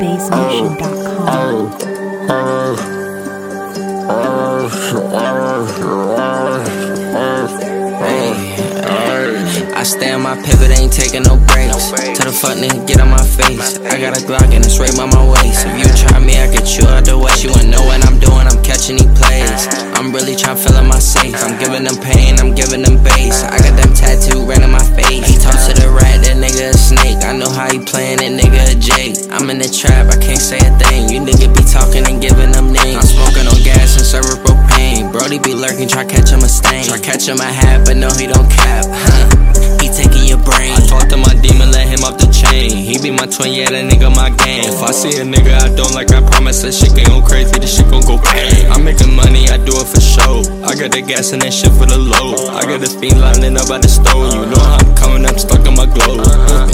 I stay on my pivot, ain't taking no breaks. Tell the fuck nigga get on my face. I got a Glock and it's right by my waist. If you try me, I get you out the way. She wanna know what I'm doing, I'm catching these plays. I'm really tryna fill in my safe. I'm giving them pain, I'm giving them bass. I got them tattoo right in my face. He talks to the rat, that nigga a snake. I know how he playin', that nigga a J. I'm in the trap, I can't say a thing. You nigga be talking and giving them names. I'm smoking on gas and serving propane. Brody be lurking, try catch him a stain. Try catch him a hat, but no he don't cap. He taking your brain. I talk to my demon, let him off the chain. He be my twin, yeah, that nigga my gang. If I see a nigga I don't like, I promise that shit gon' go crazy, this shit gon' go bang. I'm making money, I do it for show. I got the gas and that shit for the low. I got the fiend lining up by the stove. You know how I'm coming up, stuck on my globe.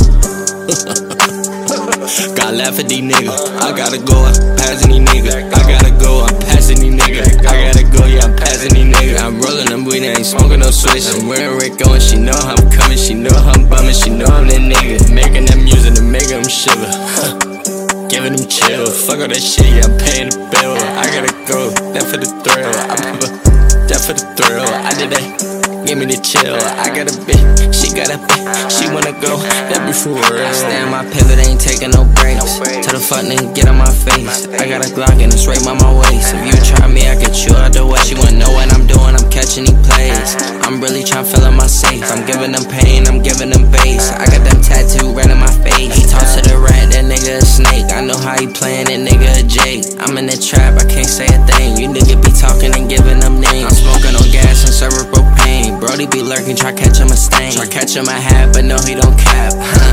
Gotta laugh at these niggas. I gotta go, I'm passing these niggas. I gotta go, I'm passing these niggas. I gotta go, yeah, I'm passing these niggas. I'm rolling them weed, I ain't smoking no switch. I'm wearing Rico and she know how I'm coming. She know how I'm bumming, she know I'm that nigga. Making that music to make them shiver. Giving them chill, fuck all that shit, yeah, I'm paying the bill. I gotta go, that for the thrill. That for the thrill, I did that. Give me the chill, I got a bitch, she got a bitch, she wanna go, that be for real. I stay on my pivot, ain't taking no breaks. Tell the fuck nigga get on my face. I got a Glock and it's right by my waist. If you try me, I get you out the way. She wanna know what I'm doing, I'm catching these plays. I'm really tryna fill in my safe. I'm giving them pain, I'm giving them bass. I got them tattoo right in my face. He talks to the rat, that nigga a snake. I know how he playin', that nigga a J. I'm in the trap, I can't say a thing. You nigga be talking and giving them names. I'm smoking on gas and serving propane. Brody be lurking, try catch him a stain. Try catch him a hat, but no he don't cap.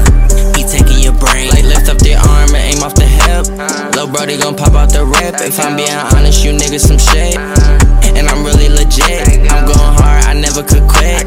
He taking your brain. Like lift up their arm and aim off the hip. Lil' Brody gon' pop out the rip. If I'm being honest, you niggas some shit. And I'm really legit. I'm going hard, I never could quit.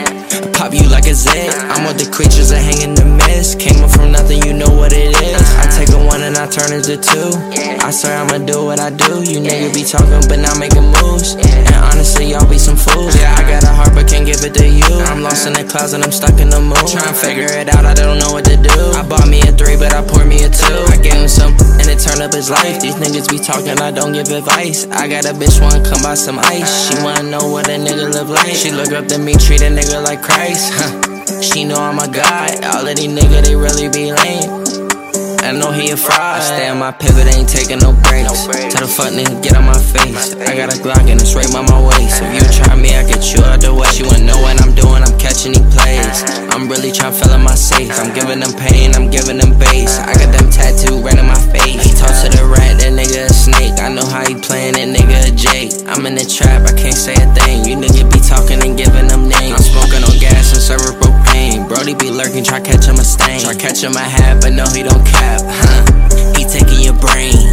Pop you like a zit. I'm with the creatures that hang in the mist. Came up from nothing, you know what it is. I take a one and I turn it to two. I swear I'ma do what I do. You niggas be talking but not making moves. And honestly, y'all be some fools. Yeah, I got a heart but can't give it to you. I'm lost in the clouds and I'm stuck in the moon. Tryna figure it out, I don't know what to do. I bought me a 3 but I poured me a 2. I gave him some and it turned up his life. These niggas be talking, I don't give advice. I got a bitch wanna come buy some ice. She wanna know what a nigga live like. She look up to me, treat a nigga like Christ. She know I'm a god. All of these niggas, they really be lame. I know he a fraud. I stay on my pivot, ain't taking no breaks. Tell the fuck nigga get on my face. I got a Glock and it's right by my waist. If you try me, I get you out the way. She wanna know what I'm doing, I'm catching these plays. I'm really tryna fill in my safe. I'm giving them pain, I'm giving them bass. I got them tattoo right in my face. He talks to the rat, that nigga a snake. I know how he playin', that nigga a J. I'm in the trap, I can't say a thing. You niggas be talking and giving them names. I'm smoking on gas and serving propane. Brody be lurking, try catch him a stain. Try catch him a hat, but no he don't cap. He taking your brain.